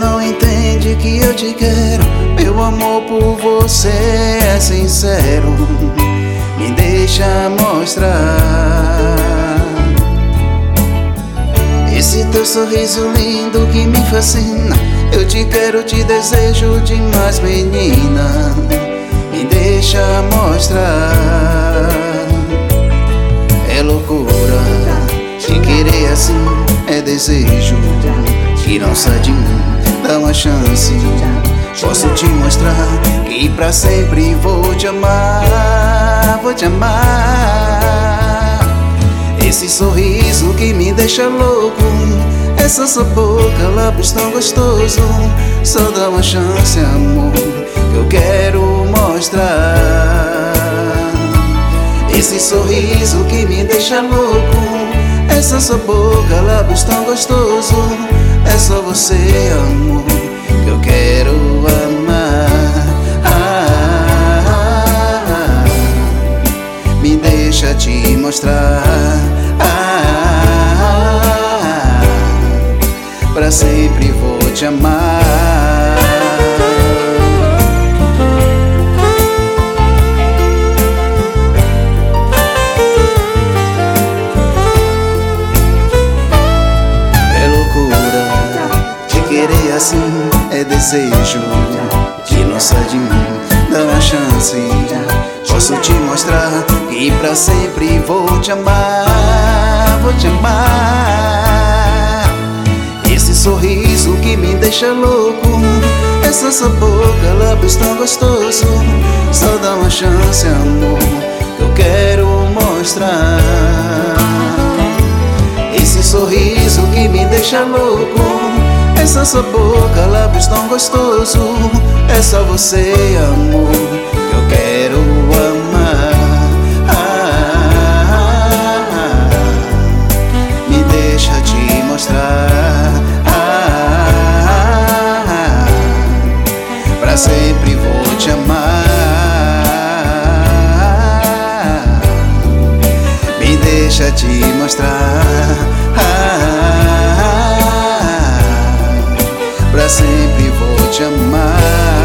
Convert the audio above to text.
não entende que eu te quero. Meu amor por você é sincero. Me deixa mostrar esse teu sorriso lindo que me fascina. Eu te quero, te desejo demais, menina. Me deixa mostrar. É loucura te querer assim, é desejo que não sai de mim. Dá uma chance, posso te mostrar que pra sempre vou te amar, vou te amar. Esse sorriso que me deixa louco, essa sua boca, lábios tão gostoso. Só dá uma chance, amor, que eu quero mostrar. Esse sorriso que me deixa louco, essa sua boca, lábios tão gostoso. É só você, amor, que eu quero amar. Me deixa te mostrar. Pra sempre vou te amar. É loucura te querer assim, é desejo que não sai de mim. Dá uma chance, posso te mostrar que pra sempre vou te amar, vou te amar. Esse sorriso que me deixa louco, essa sua boca, lábios tão gostoso. Só dá uma chance, amor, que eu quero mostrar. Esse sorriso que me deixa louco, essa sua boca, lábios tão gostoso. É só você, amor, que eu quero amar. Me deixa te mostrar. Pra sempre vou te amar. Me deixa te mostrar. Pra sempre vou te amar.